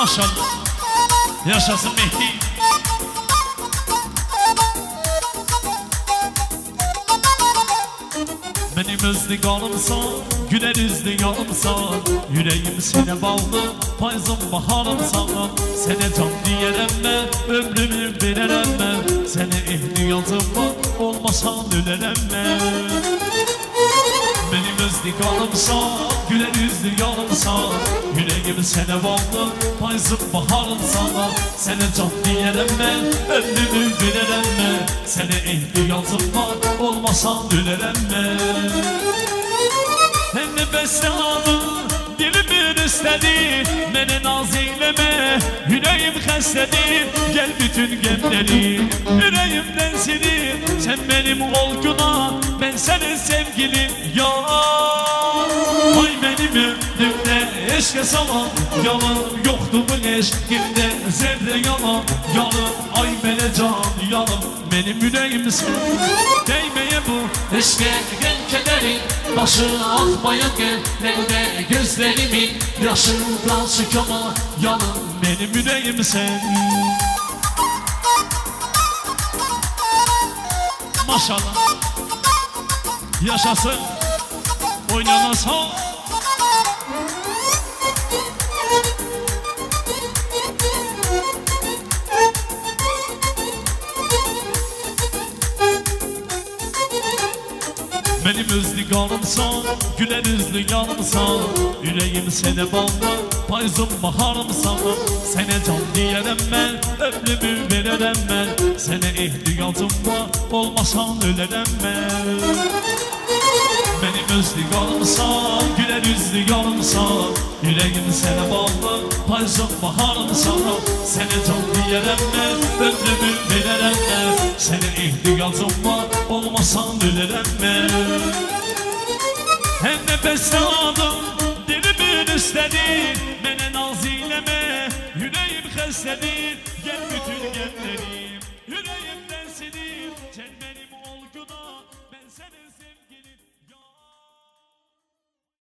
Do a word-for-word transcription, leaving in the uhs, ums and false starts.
Maşallah. Yaşasın Mehdi. Benim özlü kanımsan, güler yüzlü yanımsan, yüreğim sene bağlı, payzım baharımsan. Sene can diyerem ben, ömrümü vererem ben, sene ehli yazımı olmasan ölerem ben. Benim özlü kanımsan, güler yüzlü yanımsan, yüreğim sene bağlı, payzım baharımsan. Sene can diyerem ben, ömrümü vererem ben, sene ehli yazımı olmasan ölerem ben. Hem de beste aldı, dilimin istedi, beni naz eyleme, yüreğim xəstədir. Gel bütün gemleri yüreğimden silip, sen benim olguna, ben senin sevgilim ya. Ay benim ömrümde eşke salan, yalan yoktu bu eşkimde, zerre yalan yalan. Ay bele can yanım, benim yüreğimsin, değmeye bu eşke gel kederim. Başı akmaya gel, ben de gözlerimin yaşından çıkama yanım, benim yüreğim sen. Maşallah. Yaşasın. Oynanasa. Benim özlü kanımsan, güler yüzlü yanımsan, yüreğim sene bağlı, payzım baharımsan. Sene can diyerem ben, ömrümü vererem ben, sene ehli yazımda olmasan ölerem ben. Benim özlü kanımsan, güler yüzlü yanımsan, yüreğim sene bağlı, payzım baharımsan. Sene can diyerem ben, ömrümü vererem ben, sene ehli yazımda olmasan ölerem ben. Hem de beste aldım, dilimin istedi, bana naz eyleme, yüreğim xəstədir. Gel bütün gemlerim yüreğimden silip, sen benim olguna, ben senin